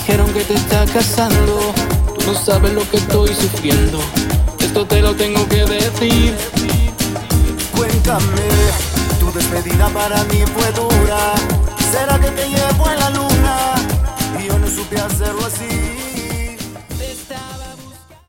dijeron que te estás casando. Tú no sabes lo que estoy sufriendo. Esto te lo tengo que decir. Cuéntame, tu despedida para mí fue dura. ¿Será que te llevo en la luna? Y yo no supe hacerlo así.